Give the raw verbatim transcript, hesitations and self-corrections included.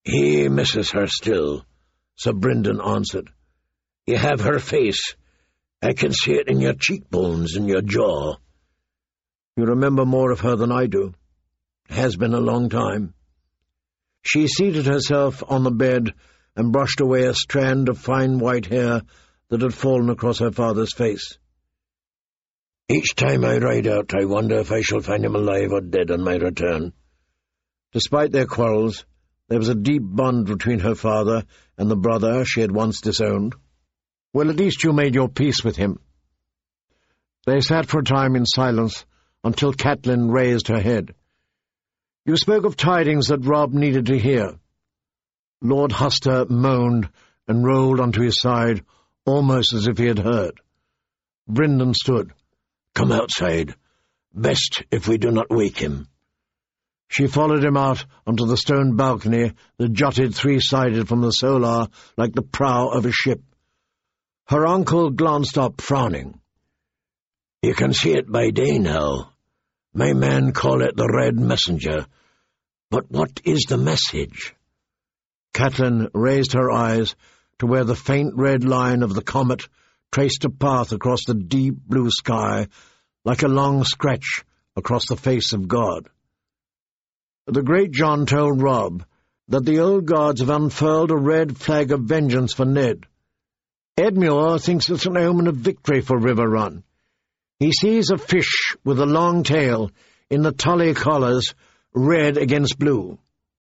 "He misses her still," Sir Brynden answered. "You have her face. I can see it in your cheekbones and your jaw." "You remember more of her than I do. It has been a long time." She seated herself on the bed and brushed away a strand of fine white hair that had fallen across her father's face. "Each time I ride out, I wonder if I shall find him alive or dead on my return." Despite their quarrels, there was a deep bond between her father and the brother she had once disowned. "Well, at least you made your peace with him." They sat for a time in silence, until Catelyn raised her head. "You spoke of tidings that Robb needed to hear." Lord Huster moaned and rolled onto his side, almost as if he had heard. Brynden stood. "Come outside. Best if we do not wake him." She followed him out onto the stone balcony that jutted three-sided from the solar like the prow of a ship. Her uncle glanced up, frowning. "You can see it by day now. My men call it the Red Messenger. But what is the message?" Catelyn raised her eyes to where the faint red line of the comet traced a path across the deep blue sky like a long scratch across the face of God. "The great Jon told Robb that the old gods have unfurled a red flag of vengeance for Ned. Edmure thinks it's an omen of victory for Riverrun. He sees a fish with a long tail in the Tully collars, red against blue.